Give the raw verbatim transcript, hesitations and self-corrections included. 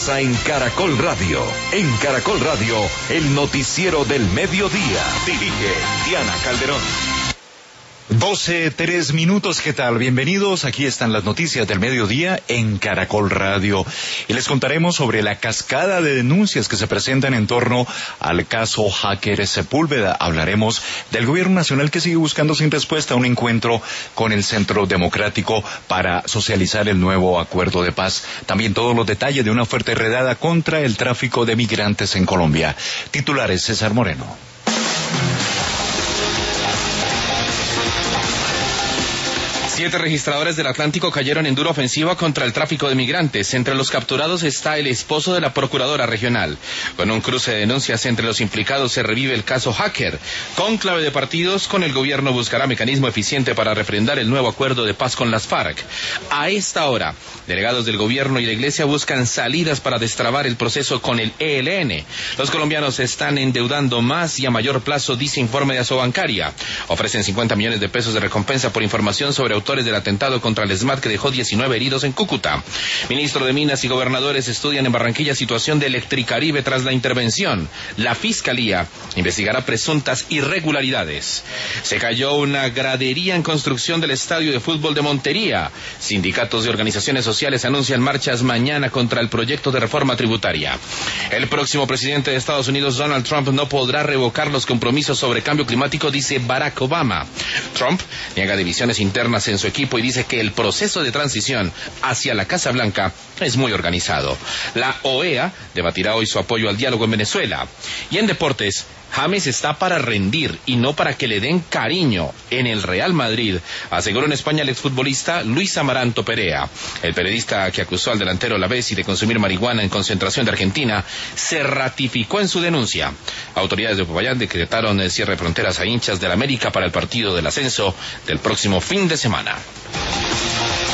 comienza en Caracol Radio. En Caracol Radio, el noticiero del mediodía. Dirige Diana Calderón. doce, tres minutos, ¿qué tal? Bienvenidos, aquí están las noticias del mediodía en Caracol Radio. Y les contaremos sobre la cascada de denuncias que se presentan en torno al caso Hacker Sepúlveda. Hablaremos del gobierno nacional que sigue buscando sin respuesta un encuentro con el Centro Democrático para socializar el nuevo acuerdo de paz. También todos los detalles de una fuerte redada contra el tráfico de migrantes en Colombia. Titulares, César Moreno. Siete registradores del Atlántico cayeron en dura ofensiva contra el tráfico de migrantes. Entre los capturados está el esposo de la procuradora regional. Con un cruce de denuncias entre los implicados se revive el caso Hacker. Cónclave de partidos, con el gobierno buscará mecanismo eficiente para refrendar el nuevo acuerdo de paz con las FARC. A esta hora, delegados del gobierno y la iglesia buscan salidas para destrabar el proceso con el E L N. Los colombianos se están endeudando más y a mayor plazo, dice informe de Asobancaria. Ofrecen cincuenta millones de pesos de recompensa por información sobre autores del atentado contra el ESMAD que dejó diecinueve heridos en Cúcuta. Ministro de Minas y gobernadores estudian en Barranquilla situación de Electricaribe tras la intervención. La Fiscalía investigará presuntas irregularidades. Se cayó una gradería en construcción del estadio de fútbol de Montería. Sindicatos y organizaciones sociales anuncian marchas mañana contra el proyecto de reforma tributaria. El próximo presidente de Estados Unidos, Donald Trump, no podrá revocar los compromisos sobre cambio climático, dice Barack Obama. Trump niega divisiones internas en su equipo y dice que el proceso de transición hacia la Casa Blanca es muy organizado. La O E A debatirá hoy su apoyo al diálogo en Venezuela. Y en deportes, James está para rendir y no para que le den cariño en el Real Madrid, aseguró en España el exfutbolista Luis Amaranto Perea. El periodista que acusó al delantero Lavezzi de consumir marihuana en concentración de Argentina se ratificó en su denuncia. Autoridades de Popayán decretaron el cierre de fronteras a hinchas del América para el partido del ascenso del próximo fin de semana.